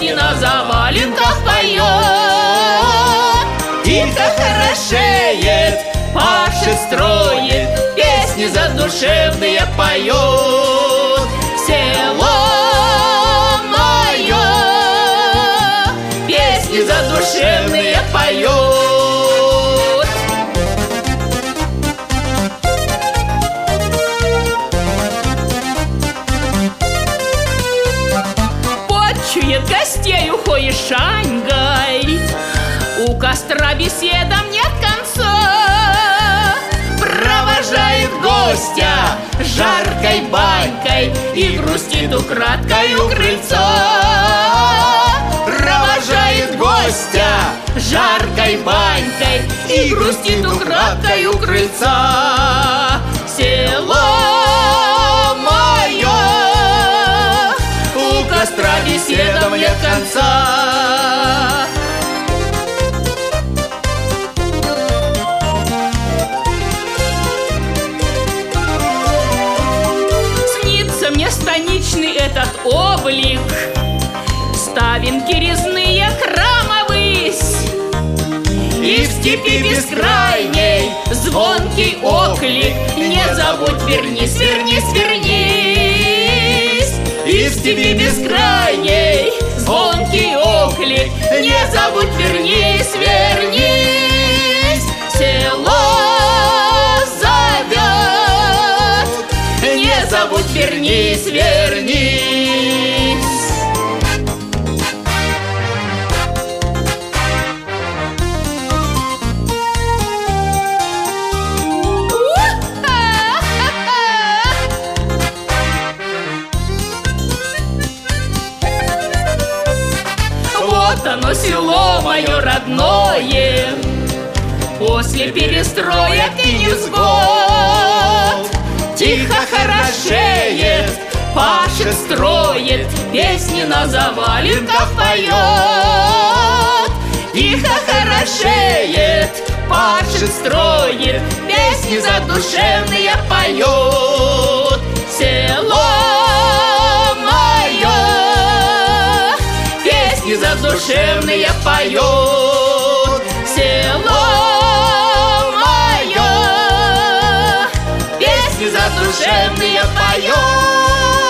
песни на заваленках поет. Тихо хорошеет, Паша строит, песни задушевные поет. Село мое песни задушевные поет. Почует гостей ухой шаньгай, у костра беседам нет конца. Провожает гостя жаркой банькой и грустит украдкой у крыльца. Провожает гостя жаркой банькой и грустит украдкой у крыльца. Село мое, у костра беседам нет конца. Снится мне станичный этот облик, ставинки резные, храма высь, и в степи бескрайней звонкий оклик: не забудь, вернись, вернись, вернись. И в степи бескрайней звонкий оклик: не забудь, вернись, вернись. Село зовет, не забудь, вернись, вернись. Вот оно, село мое родное, после перестроек и невзгод. Тихо хорошеет, Паша строит, песни на заваленках поет. Тихо хорошеет, Паша строит, песни задушевные поет. Село мое песни задушевные поет. Село мое песни задушевные поет.